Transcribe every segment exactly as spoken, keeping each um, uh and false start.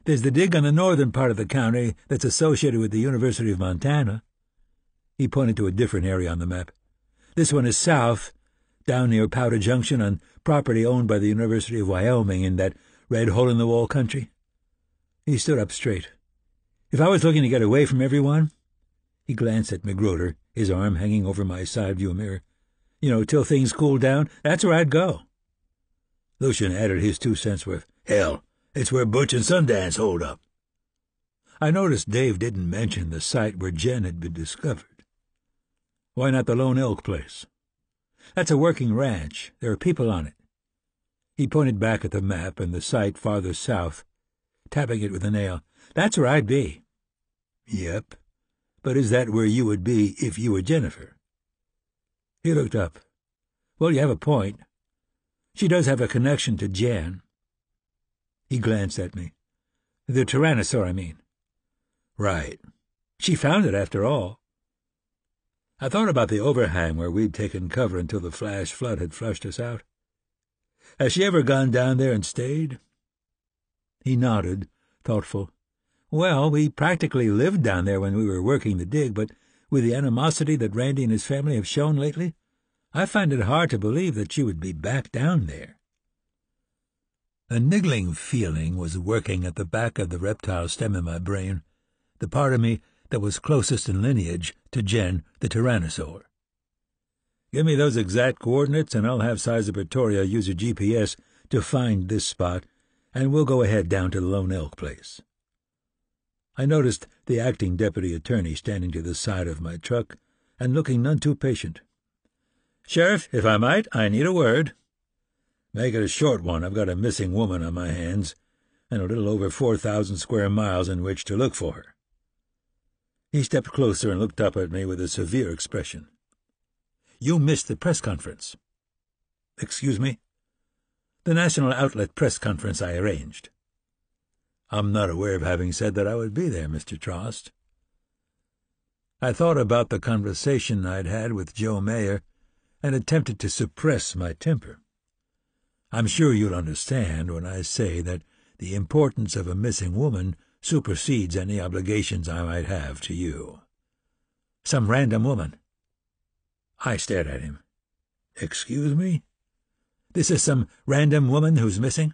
There's the dig on the northern part of the county that's associated with the University of Montana. He pointed to a different area on the map. This one is south, down near Powder Junction, on property owned by the University of Wyoming in that red hole-in-the-wall country. He stood up straight. If I was looking to get away from everyone— he glanced at McGroder, his arm hanging over my side-view mirror. You know, till things cool down, that's where I'd go. Lucian added his two cents worth. Hell, it's where Butch and Sundance hold up. I noticed Dave didn't mention the site where Jen had been discovered. Why not the Lone Elk place? That's a working ranch. There are people on it. He pointed back at the map and the site farther south, tapping it with a nail. That's where I'd be. Yep. But is that where you would be if you were Jennifer? He looked up. Well, you have a point. She does have a connection to Jan. He glanced at me. The Tyrannosaur, I mean. Right. She found it, after all. I thought about the overhang where we'd taken cover until the flash flood had flushed us out. Has she ever gone down there and stayed? He nodded, thoughtful. Well, we practically lived down there when we were working the dig, but with the animosity that Randy and his family have shown lately, I find it hard to believe that she would be back down there. A niggling feeling was working at the back of the reptile stem in my brain, the part of me that was closest in lineage to Jen, the Tyrannosaur. Give me those exact coordinates, and I'll have Sizer Pretoria use a G P S to find this spot, and we'll go ahead down to the Lone Elk place. I noticed the acting deputy attorney standing to the side of my truck and looking none too patient. Sheriff, if I might, I need a word. Make it a short one. I've got a missing woman on my hands, and a little over four thousand square miles in which to look for her. He stepped closer and looked up at me with a severe expression. You missed the press conference. Excuse me? The national outlet press conference I arranged. I'm not aware of having said that I would be there, Mister Trost. I thought about the conversation I'd had with Joe Mayer and attempted to suppress my temper. I'm sure you'll understand when I say that the importance of a missing woman supersedes any obligations I might have to you. Some random woman. I stared at him. Excuse me? This is some random woman who's missing?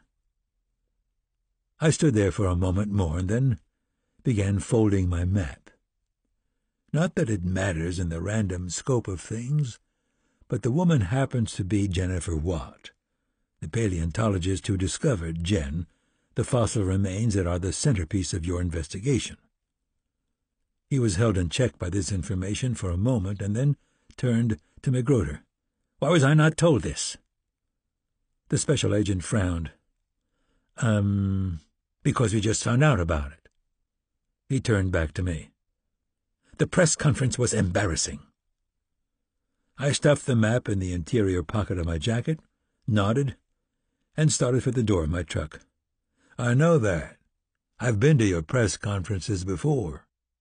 I stood there for a moment more and then began folding my map. Not that it matters in the random scope of things, but the woman happens to be Jennifer Watt, the paleontologist who discovered Jen, the fossil remains that are the centerpiece of your investigation. He was held in check by this information for a moment and then turned to McGroder. Why was I not told this? The special agent frowned. Um, because we just found out about it. He turned back to me. The press conference was embarrassing. I stuffed the map in the interior pocket of my jacket, nodded, and started for the door of my truck. I know that. I've been to your press conferences before.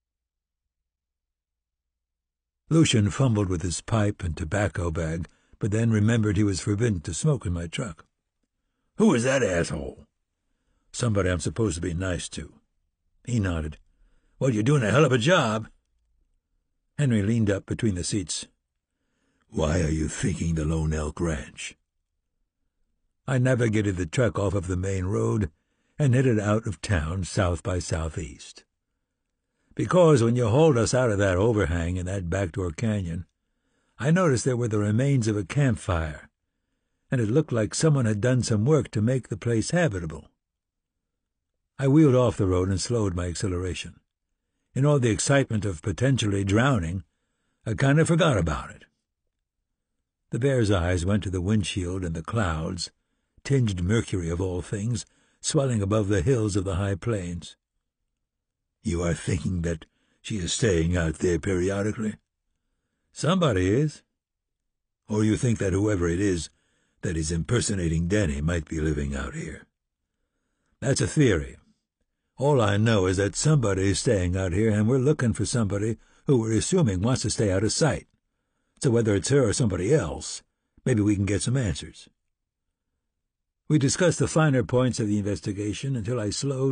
Lucian fumbled with his pipe and tobacco bag, but then remembered he was forbidden to smoke in my truck. Who is that asshole? Somebody I'm supposed to be nice to. He nodded. Well, you're doing a hell of a job. Henry leaned up between the seats. Why are you thinking the Lone Elk Ranch? I navigated the truck off of the main road and headed out of town south by southeast. Because when you hauled us out of that overhang in that backdoor canyon, I noticed there were the remains of a campfire, and it looked like someone had done some work to make the place habitable. I wheeled off the road and slowed my acceleration. In all the excitement of potentially drowning, I kind of forgot about it. The bear's eyes went to the windshield and the clouds, tinged mercury of all things, swelling above the hills of the high plains. You are thinking that she is staying out there periodically? Somebody is. Or you think that whoever it is that is impersonating Denny might be living out here. That's a theory. All I know is that somebody is staying out here, and we're looking for somebody who we're assuming wants to stay out of sight. So whether it's her or somebody else, maybe we can get some answers. We discussed the finer points of the investigation until I slowed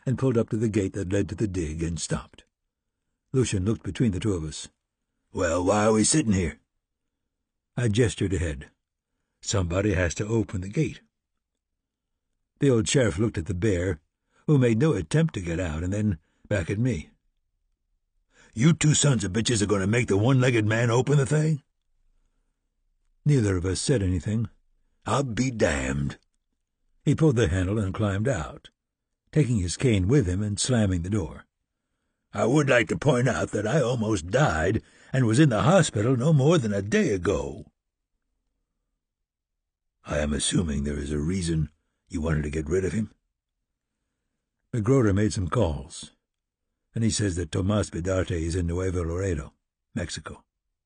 and pulled up to the gate that led to the dig and stopped. Lucian looked between the two of us. "Well, why are we sitting here?" I gestured ahead. "Somebody has to open the gate." The old sheriff looked at the bear, who made no attempt to get out, and then back at me. "You two sons of bitches are going to make the one-legged man open the thing?" Neither of us said anything. "I'll be damned." He pulled the handle and climbed out, taking his cane with him and slamming the door. "I would like to point out that I almost died and was in the hospital no more than a day ago." "I am assuming there is a reason you wanted to get rid of him?" McGroder made some calls, and he says that Tomas Bidarte is in Nuevo Laredo, Mexico.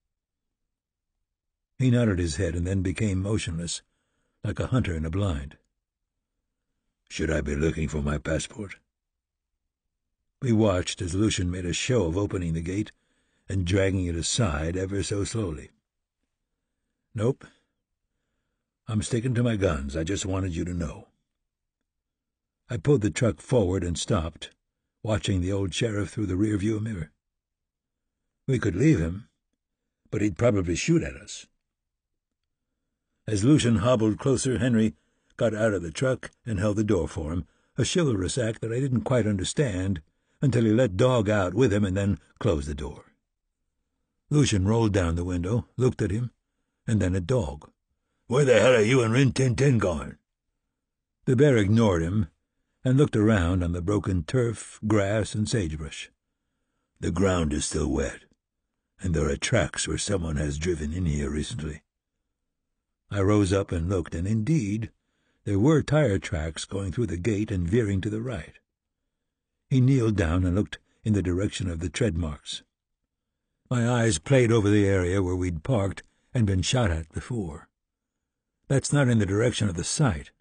He nodded his head and then became motionless, like a hunter in a blind. "Should I be looking for my passport?" We watched as Lucian made a show of opening the gate and dragging it aside ever so slowly. "Nope. I'm sticking to my guns. I just wanted you to know." I pulled the truck forward and stopped, watching the old sheriff through the rear-view mirror. We could leave him, but he'd probably shoot at us. As Lucian hobbled closer, Henry got out of the truck and held the door for him, a chivalrous act that I didn't quite understand until he let Dog out with him and then closed the door. Lucian rolled down the window, looked at him, and then at Dog. "Where the hell are you and Rin Tin Tin going?" The bear ignored him and looked around on the broken turf, grass, and sagebrush. "The ground is still wet, and there are tracks where someone has driven in here recently." I rose up and looked, and indeed, there were tire tracks going through the gate and veering to the right. He kneeled down and looked in the direction of the tread marks. My eyes played over the area where we'd parked and been shot at before. "That's not in the direction of the site."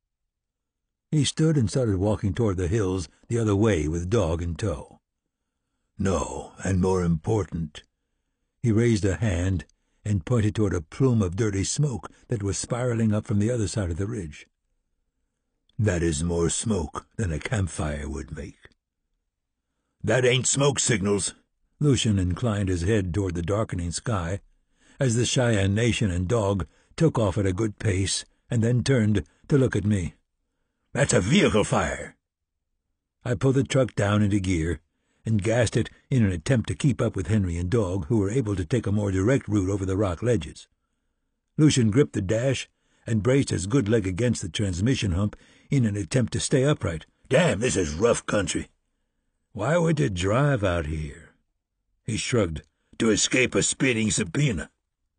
He stood and started walking toward the hills the other way with Dog in tow. "No, and more important." He raised a hand and pointed toward a plume of dirty smoke that was spiraling up from the other side of the ridge. "That is more smoke than a campfire would make." "That ain't smoke signals." Lucian inclined his head toward the darkening sky, as the Cheyenne Nation and Dog took off at a good pace and then turned to look at me. "That's a vehicle fire." I pulled the truck down into gear and gassed it in an attempt to keep up with Henry and Dog, who were able to take a more direct route over the rock ledges. Lucian gripped the dash and braced his good leg against the transmission hump in an attempt to stay upright. "Damn, this is rough country." "Why would you drive out here?" He shrugged. "To escape a speeding subpoena."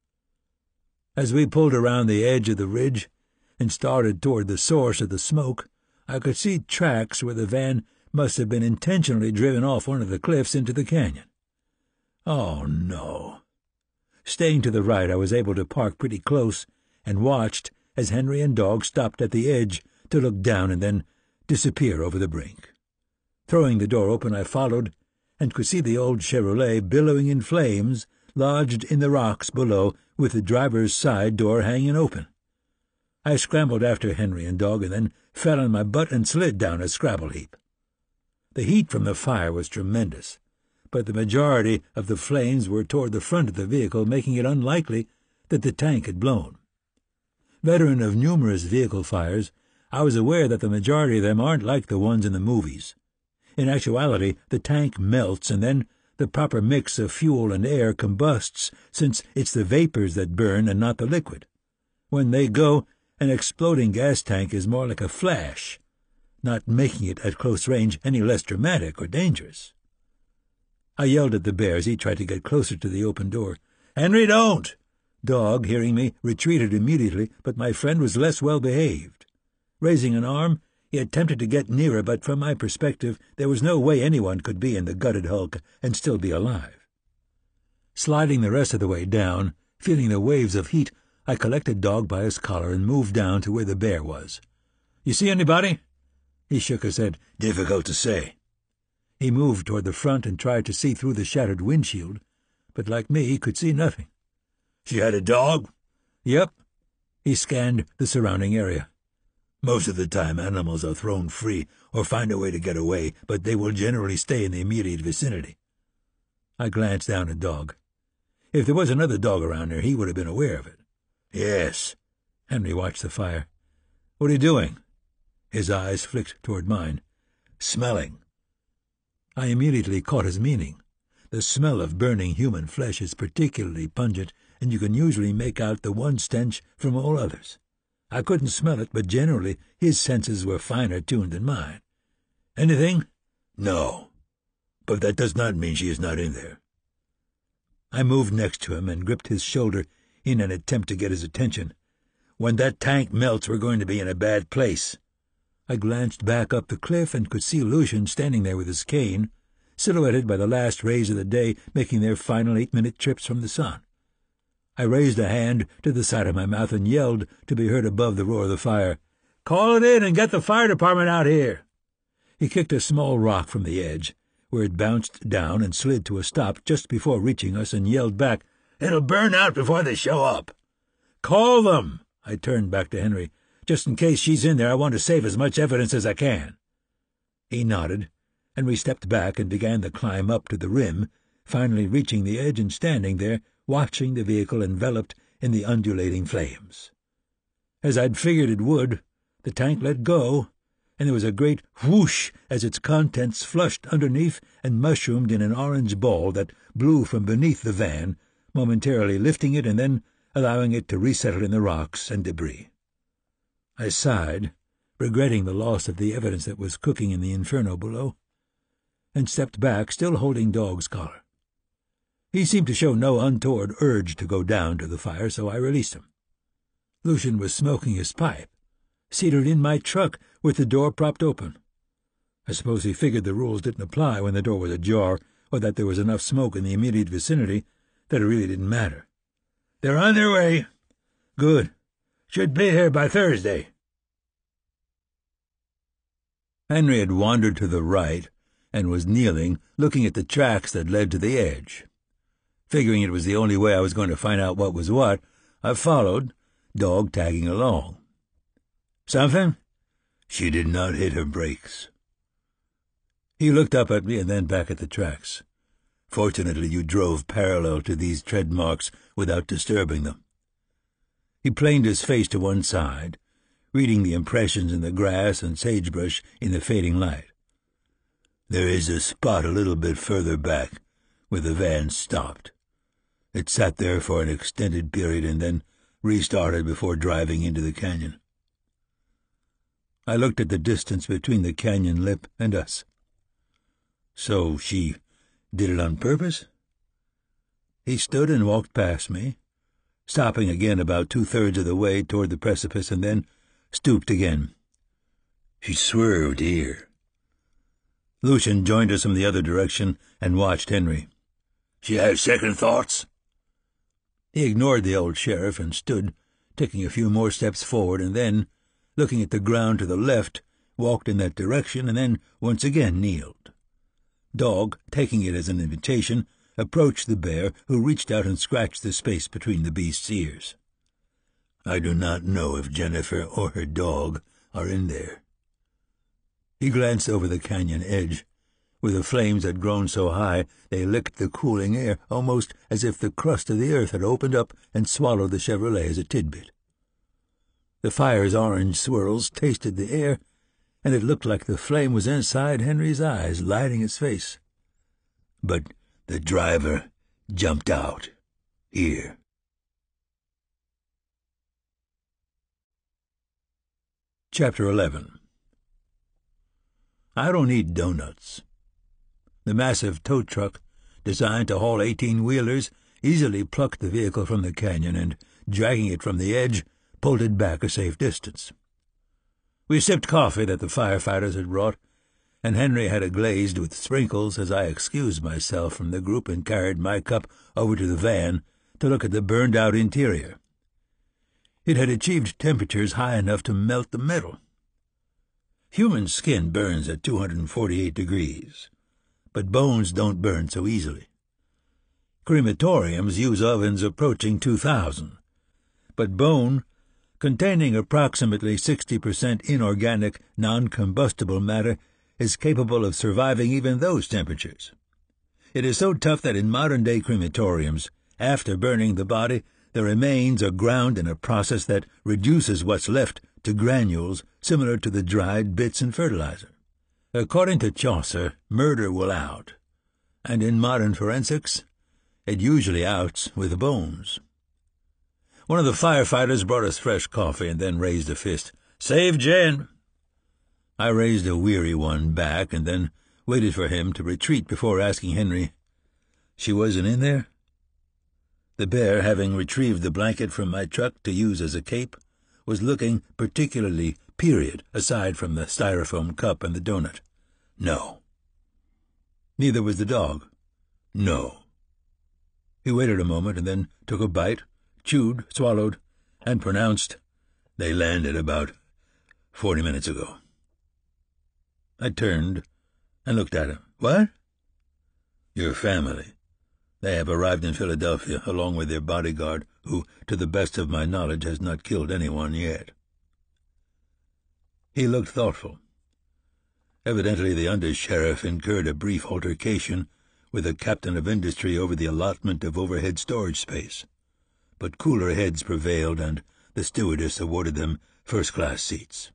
As we pulled around the edge of the ridge and started toward the source of the smoke, I could see tracks where the van must have been intentionally driven off one of the cliffs into the canyon. Oh, no. Staying to the right, I was able to park pretty close and watched as Henry and Dog stopped at the edge to look down and then disappear over the brink. Throwing the door open, I followed and could see the old Chevrolet billowing in flames, lodged in the rocks below with the driver's side door hanging open. I scrambled after Henry and Dog and then fell on my butt and slid down a scrabble heap. The heat from the fire was tremendous, but the majority of the flames were toward the front of the vehicle, making it unlikely that the tank had blown. Veteran of numerous vehicle fires, I was aware that the majority of them aren't like the ones in the movies. In actuality, the tank melts and then the proper mix of fuel and air combusts, since it's the vapors that burn and not the liquid. When they go, an exploding gas tank is more like a flash, not making it at close range any less dramatic or dangerous. I yelled at the bear as he tried to get closer to the open door. "Henry, don't!" Dog, hearing me, retreated immediately, but my friend was less well-behaved. Raising an arm, he attempted to get nearer, but from my perspective there was no way anyone could be in the gutted hulk and still be alive. Sliding the rest of the way down, feeling the waves of heat, I collected Dog by his collar and moved down to where the bear was. "You see anybody?" He shook his head. "Difficult to say." He moved toward the front and tried to see through the shattered windshield, but like me he could see nothing. "She had a dog?" "Yep." He scanned the surrounding area. Most of the time animals are thrown free or find a way to get away, but they will generally stay in the immediate vicinity. I glanced down at Dog. If there was another dog around there, he would have been aware of it. Yes. Henry watched the fire. What are you doing? His eyes flicked toward mine. Smelling. I immediately caught his meaning. The smell of burning human flesh is particularly pungent, and you can usually make out the one stench from all others. I couldn't smell it, but generally his senses were finer tuned than mine. Anything? No. But that does not mean she is not in there. I moved next to him and gripped his shoulder in an attempt to get his attention. When that tank melts, we're going to be in a bad place. I glanced back up the cliff and could see Lucian standing there with his cane, silhouetted by the last rays of the day making their final eight-minute trips from the sun. I raised a hand to the side of my mouth and yelled to be heard above the roar of the fire, "Call it in and get the fire department out here!" He kicked a small rock from the edge, where it bounced down and slid to a stop just before reaching us, and yelled back, "It'll burn out before they show up." "Call them!" I turned back to Henry. "Just in case she's in there, I want to save as much evidence as I can." He nodded, and we stepped back and began the climb up to the rim, finally reaching the edge and standing there, watching the vehicle enveloped in the undulating flames. As I'd figured it would, the tank let go, and there was a great whoosh as its contents flushed underneath and mushroomed in an orange ball that blew from beneath the van, momentarily lifting it and then allowing it to resettle in the rocks and debris. I sighed, regretting the loss of the evidence that was cooking in the inferno below, and stepped back, still holding Dog's collar. He seemed to show no untoward urge to go down to the fire, so I released him. Lucian was smoking his pipe, seated in my truck with the door propped open. I suppose he figured the rules didn't apply when the door was ajar, or that there was enough smoke in the immediate vicinity that it really didn't matter. "They're on their way." "Good. Should be here by Thursday." Henry had wandered to the right and was kneeling, looking at the tracks that led to the edge. Figuring it was the only way I was going to find out what was what, I followed, Dog tagging along. "Something?" "She did not hit her brakes." He looked up at me and then back at the tracks. "Fortunately, you drove parallel to these tread marks without disturbing them." He planed his face to one side, reading the impressions in the grass and sagebrush in the fading light. "There is a spot a little bit further back where the van stopped. It sat there for an extended period and then restarted before driving into the canyon." I looked at the distance between the canyon lip and us. "So she did it on purpose?" He stood and walked past me, stopping again about two-thirds of the way toward the precipice, and then stooped again. "She swerved here." Lucian joined us from the other direction and watched Henry. "She had second thoughts?" He ignored the old sheriff and stood, taking a few more steps forward, and then, looking at the ground to the left, walked in that direction and then once again kneeled. Dog, taking it as an invitation, approached the bear, who reached out and scratched the space between the beast's ears. "I do not know if Jennifer or her dog are in there." He glanced over the canyon edge, where the flames had grown so high they licked the cooling air, almost as if the crust of the earth had opened up and swallowed the Chevrolet as a tidbit. The fire's orange swirls tasted the air, and it looked like the flame was inside Henry's eyes, lighting his face. "But the driver jumped out. Here." Chapter eleven. I don't eat donuts. The massive tow truck, designed to haul eighteen-wheelers, easily plucked the vehicle from the canyon and, dragging it from the edge, pulled it back a safe distance. We sipped coffee that the firefighters had brought, and Henry had it glazed with sprinkles as I excused myself from the group and carried my cup over to the van to look at the burned-out interior. It had achieved temperatures high enough to melt the metal. Human skin burns at two hundred forty-eight degrees, but bones don't burn so easily. Crematoriums use ovens approaching two thousand, but bone containing approximately sixty percent inorganic, non-combustible matter, is capable of surviving even those temperatures. It is so tough that in modern-day crematoriums, after burning the body, the remains are ground in a process that reduces what's left to granules similar to the dried bits in fertilizer. According to Chaucer, murder will out, and in modern forensics, it usually outs with bones. One of the firefighters brought us fresh coffee and then raised a fist. "Save Jen!" I raised a weary one back and then waited for him to retreat before asking Henry, "She wasn't in there?" The bear, having retrieved the blanket from my truck to use as a cape, was looking particularly period aside from the styrofoam cup and the donut. "No." "Neither was the dog?" "No." He waited a moment and then took a bite, chewed, swallowed, and pronounced, "They landed about forty minutes ago." I turned and looked at him. "What?" "Your family. They have arrived in Philadelphia, along with their bodyguard, who, to the best of my knowledge, has not killed anyone yet." He looked thoughtful. Evidently the under-sheriff incurred a brief altercation with the captain of industry over the allotment of overhead storage space, but cooler heads prevailed, and the stewardess awarded them first-class seats.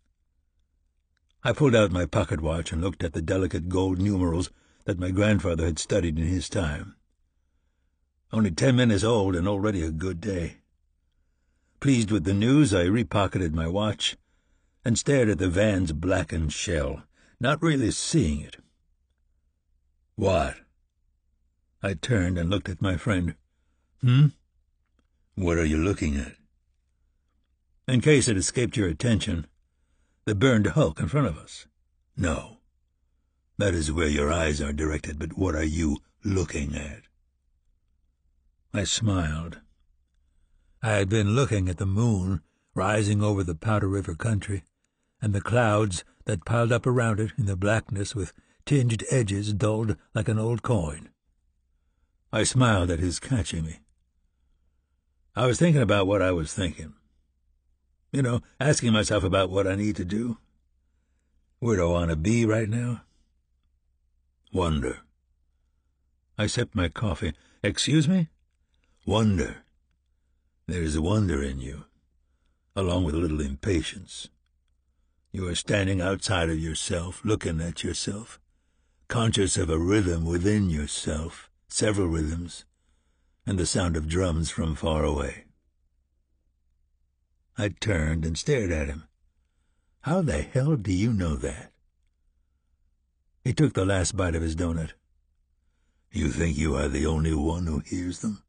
I pulled out my pocket watch and looked at the delicate gold numerals that my grandfather had studied in his time. Only ten minutes old and already a good day. Pleased with the news, I repocketed my watch and stared at the van's blackened shell, not really seeing it. "What?" I turned and looked at my friend. "Hmm? What are you looking at?" "In case it escaped your attention, the burned hulk in front of us." "No. That is where your eyes are directed, but what are you looking at?" I smiled. I had been looking at the moon rising over the Powder River country, and the clouds that piled up around it in the blackness with tinged edges dulled like an old coin. I smiled at his catching me. I was thinking about what I was thinking. You know, asking myself about what I need to do. Where do I want to be right now? Wonder. I sipped my coffee. "Excuse me?" "Wonder. There is wonder in you, along with a little impatience. You are standing outside of yourself, looking at yourself, conscious of a rhythm within yourself, several rhythms, and the sound of drums from far away." I turned and stared at him. "How the hell do you know that?" He took the last bite of his donut. "You think you are the only one who hears them?"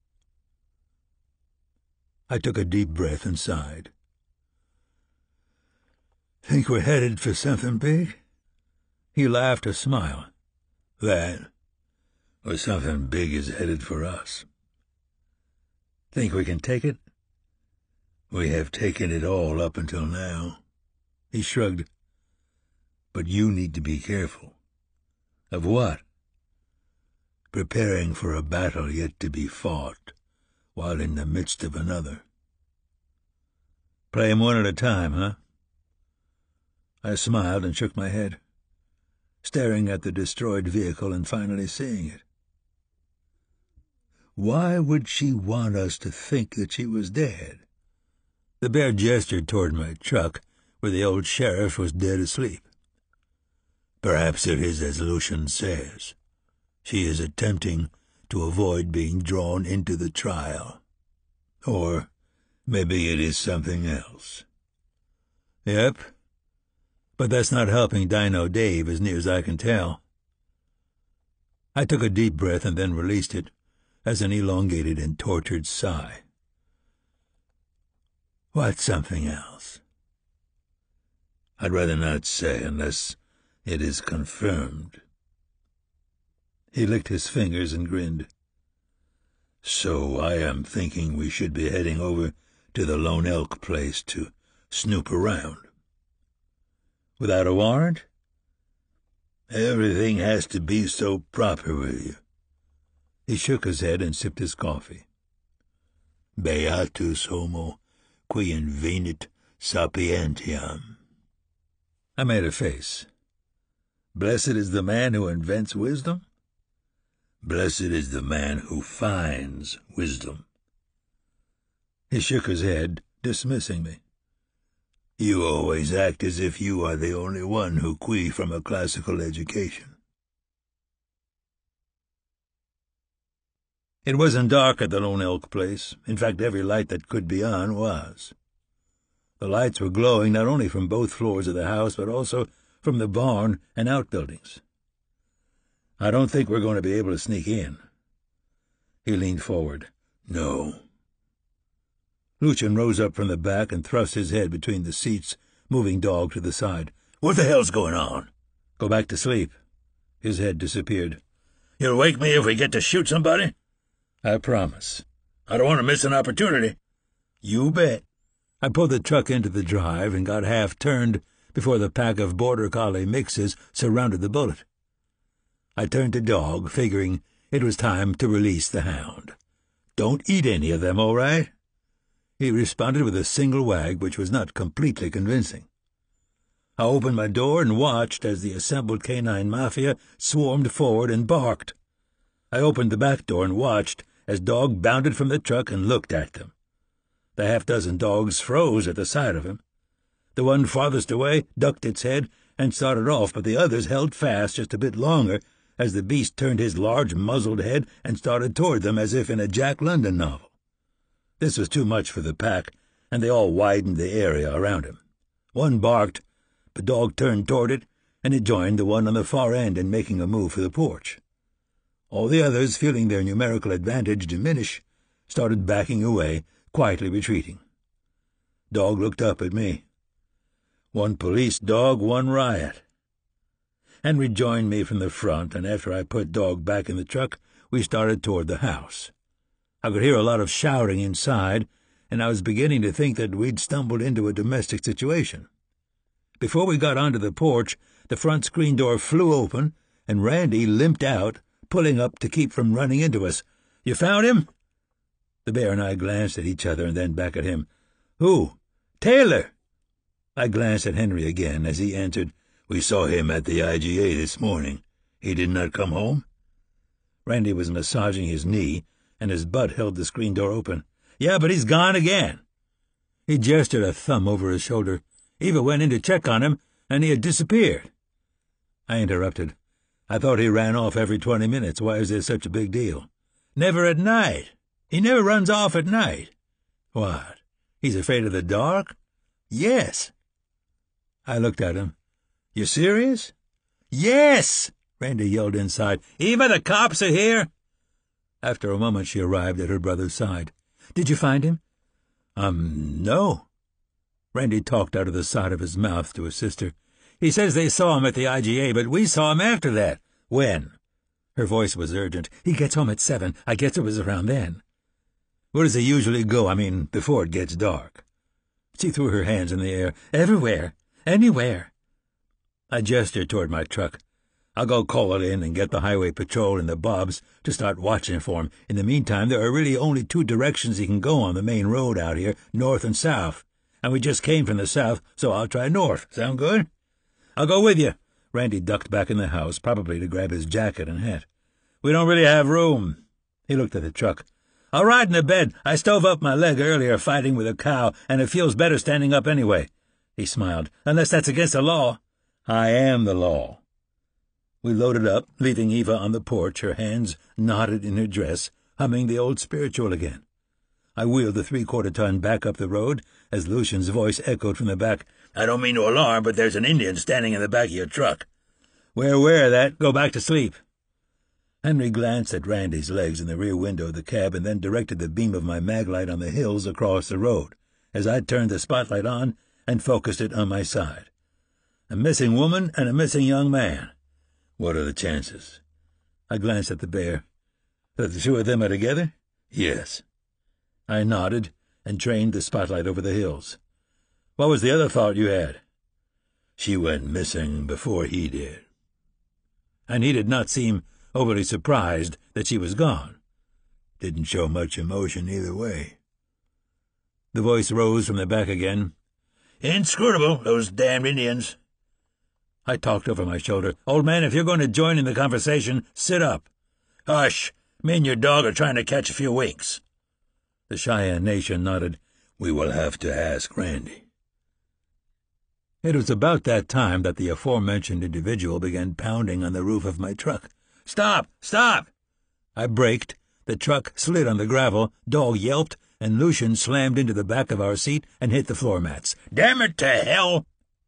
I took a deep breath and sighed. "Think we're headed for something big?" He laughed a smile. "That, or something big is headed for us." "Think we can take it?" "We have taken it all up until now." He shrugged. "But you need to be careful." "Of what?" "Preparing for a battle yet to be fought, while in the midst of another." "Play 'em one at a time, huh?" I smiled and shook my head, staring at the destroyed vehicle and finally seeing it. Why would she want us to think that she was dead? The bear gestured toward my truck, where the old sheriff was dead asleep. "Perhaps it is as Lucian says. She is attempting to avoid being drawn into the trial. Or maybe it is something else." "Yep. But that's not helping Dino Dave, as near as I can tell." I took a deep breath and then released it, as an elongated and tortured sigh. "What's something else?" "I'd rather not say unless it is confirmed." He licked his fingers and grinned. "So I am thinking we should be heading over to the Lone Elk place to snoop around." "Without a warrant?" "Everything has to be so proper with you." He shook his head and sipped his coffee. "Beatus homo qui invenit sapientiam. I made a face. Blessed is the man who invents wisdom? Blessed is the man who finds wisdom. He shook his head, dismissing me. You always act as if you are the only one who qui from a classical education. It wasn't dark at the Lone Elk place. In fact, every light that could be on was. The lights were glowing not only from both floors of the house, but also from the barn and outbuildings. I don't think we're going to be able to sneak in. He leaned forward. No. Lucien rose up from the back and thrust his head between the seats, moving Dog to the side. What the hell's going on? Go back to sleep. His head disappeared. You'll wake me if we get to shoot somebody? I promise. I don't want to miss an opportunity. You bet. I pulled the truck into the drive and got half-turned before the pack of Border Collie mixes surrounded the bullet. I turned to Dog, figuring it was time to release the hound. Don't eat any of them, all right? He responded with a single wag, which was not completely convincing. I opened my door and watched as the assembled canine mafia swarmed forward and barked. I opened the back door and watched as Dog bounded from the truck and looked at them. The half-dozen dogs froze at the sight of him. The one farthest away ducked its head and started off, but the others held fast just a bit longer as the beast turned his large muzzled head and started toward them as if in a Jack London novel. This was too much for the pack, and they all widened the area around him. One barked, but Dog turned toward it, and it joined the one on the far end in making a move for the porch. All the others, feeling their numerical advantage diminish, started backing away, quietly retreating. Dog looked up at me. One police dog, one riot. Henry joined me from the front, and after I put Dog back in the truck, we started toward the house. I could hear a lot of shouting inside, and I was beginning to think that we'd stumbled into a domestic situation. Before we got onto the porch, the front screen door flew open, and Randy limped out, pulling up to keep from running into us. You found him? The bear and I glanced at each other and then back at him. Who? Taylor! I glanced at Henry again as he answered, We saw him at the I G A this morning. He did not come home? Randy was massaging his knee, and his butt held the screen door open. Yeah, but he's gone again. He gestured a thumb over his shoulder. Eva went in to check on him, and he had disappeared. I interrupted. I thought he ran off every twenty minutes. Why is there such a big deal? Never at night. He never runs off at night. What? He's afraid of the dark? Yes. I looked at him. You serious? Yes! Randy yelled inside. Eva, the cops are here! After a moment she arrived at her brother's side. Did you find him? Um, no. Randy talked out of the side of his mouth to his sister. He says they saw him at the I G A, but we saw him after that. When? Her voice was urgent. He gets home at seven. I guess it was around then. Where does he usually go? I mean, before it gets dark. She threw her hands in the air. Everywhere. Anywhere. I gestured toward my truck. I'll go call it in and get the highway patrol and the Bobs to start watching for him. In the meantime, there are really only two directions he can go on the main road out here, north and south. And we just came from the south, so I'll try north. Sound good? I'll go with you. Randy ducked back in the house, probably to grab his jacket and hat. We don't really have room. He looked at the truck. I'll ride in the bed. I stove up my leg earlier fighting with a cow, and it feels better standing up anyway. He smiled. Unless that's against the law. I am the law. We loaded up, leaving Eva on the porch, her hands knotted in her dress, humming the old spiritual again. I wheeled the three-quarter ton back up the road as Lucien's voice echoed from the back. I don't mean to alarm, but there's an Indian standing in the back of your truck. We're aware of that. Go back to sleep. Henry glanced at Randy's legs in the rear window of the cab and then directed the beam of my maglite on the hills across the road as I turned the spotlight on and focused it on my side. A missing woman and a missing young man. What are the chances? I glanced at the bear. That the two of them are together? Yes. I nodded and trained the spotlight over the hills. What was the other thought you had? She went missing before he did. And he did not seem overly surprised that she was gone. Didn't show much emotion either way. The voice rose from the back again. "Inscrutable, those damned Indians." I talked over my shoulder. "Old man, if you're going to join in the conversation, sit up." "Hush! Me and your dog are trying to catch a few winks." The Cheyenne Nation nodded. "We will have to ask Randy." It was about that time that the aforementioned individual began pounding on the roof of my truck. "Stop! Stop!" I braked. The truck slid on the gravel, dog yelped, and Lucian slammed into the back of our seat and hit the floor mats. "Damn it to hell!"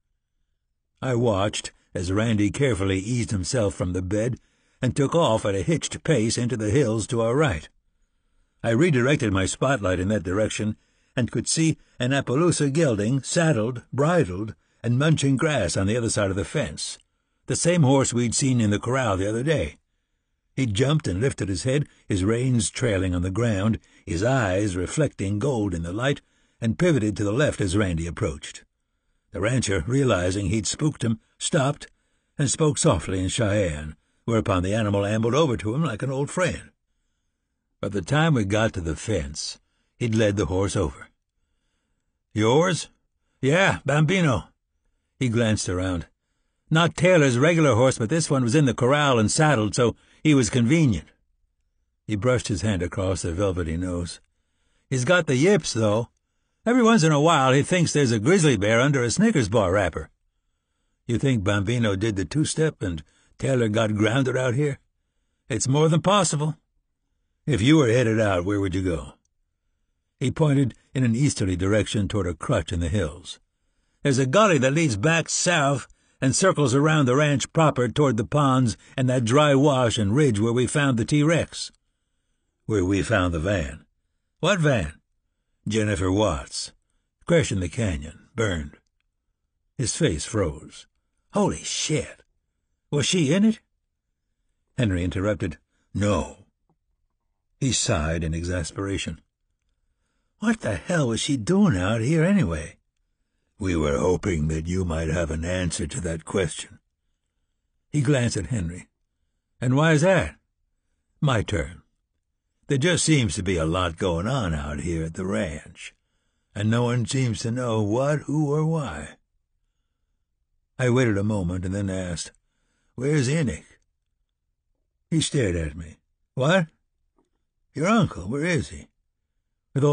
I watched as Randy carefully eased himself from the bed and took off at a hitched pace into the hills to our right. I redirected my spotlight in that direction and could see an Appaloosa gelding, saddled, bridled, and munching grass on the other side of the fence, the same horse we'd seen in the corral the other day. He jumped and lifted his head, his reins trailing on the ground, his eyes reflecting gold in the light, and pivoted to the left as Randy approached. The rancher, realizing he'd spooked him, stopped and spoke softly in Cheyenne, whereupon the animal ambled over to him like an old friend. By the time we got to the fence, he'd led the horse over. "Yours?" "Yeah, Bambino." He glanced around. "Not Taylor's regular horse, but this one was in the corral and saddled, so he was convenient." He brushed his hand across the velvety nose. "He's got the yips, though. Every once in a while he thinks there's a grizzly bear under a Snickers bar wrapper." "You think Bambino did the two-step and Taylor got grounded out here?" "It's more than possible." "If you were headed out, where would you go?" He pointed in an easterly direction toward a crutch in the hills. "There's a gully that leads back south and circles around the ranch proper toward the ponds and that dry wash and ridge where we found the T-Rex." "Where we found the van." "What van?" "Jennifer Watts. Crashed in the canyon. Burned." His face froze. "Holy shit! Was she in it?" Henry interrupted. "No." He sighed in exasperation. "What the hell was she doing out here anyway?" "We were hoping that you might have an answer to that question." He glanced at Henry. "And why is that?" "My turn. There just seems to be a lot going on out here at the ranch, and no one seems to know what, who, or why." I waited a moment and then asked, "Where's Enoch?" He stared at me. "What?" "Your uncle, where is he?"